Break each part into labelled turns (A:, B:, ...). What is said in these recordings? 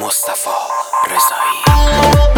A: مصطفی رضایی.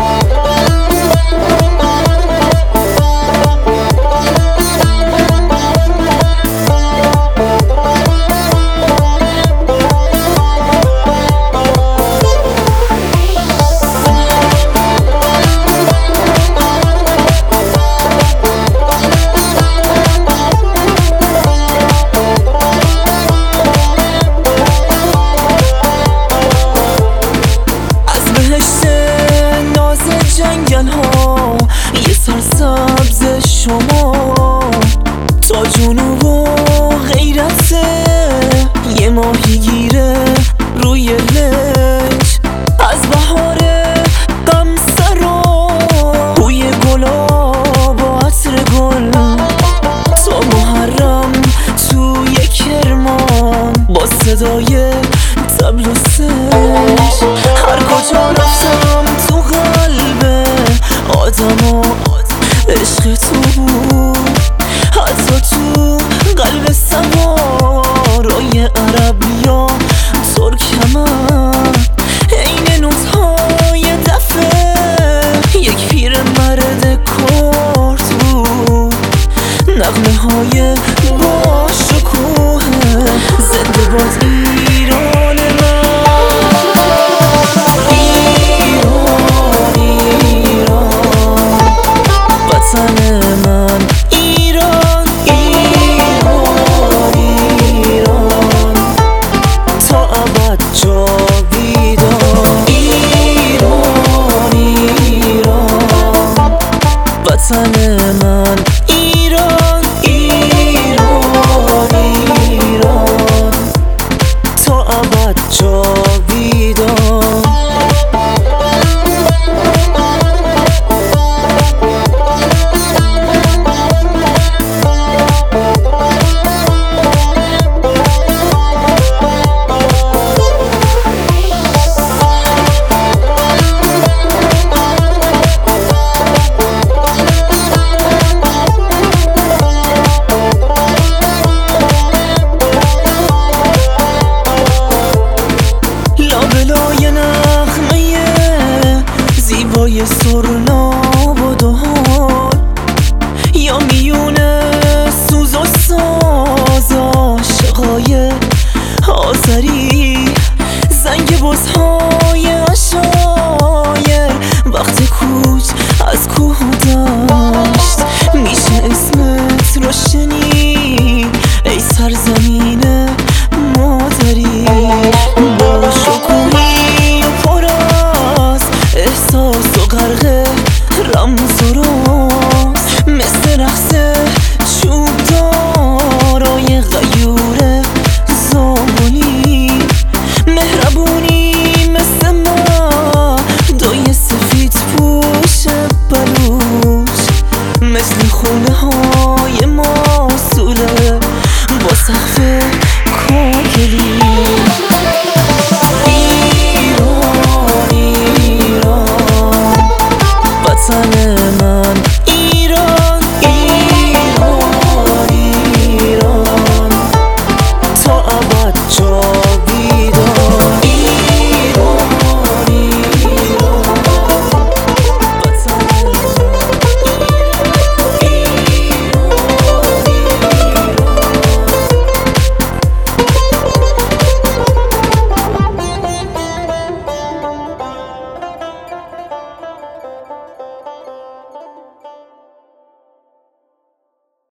B: یه سرسبز شما تا جنوب و غیرته، یه ماهی گیره روی لج از بهار غمسه رو بوی گلاب و عطر گل تا محرم توی کرمان با صدای طبل و سج. هر کجا رفتم تو قلب آدم و عشق تو بود، حتی تو قلب سوارای عربی یا ترکمن عین نوت‌های دفه یک پیر مرد کرد بود. نغمه های با شکوه زنده باد ایران وطن من ایران، ایران، ایران تا ابد جاویدان. لابلای نغمه زیبای سرناب و دهال یا میونه سوز و ساز عاشقای آذری زنگ بزها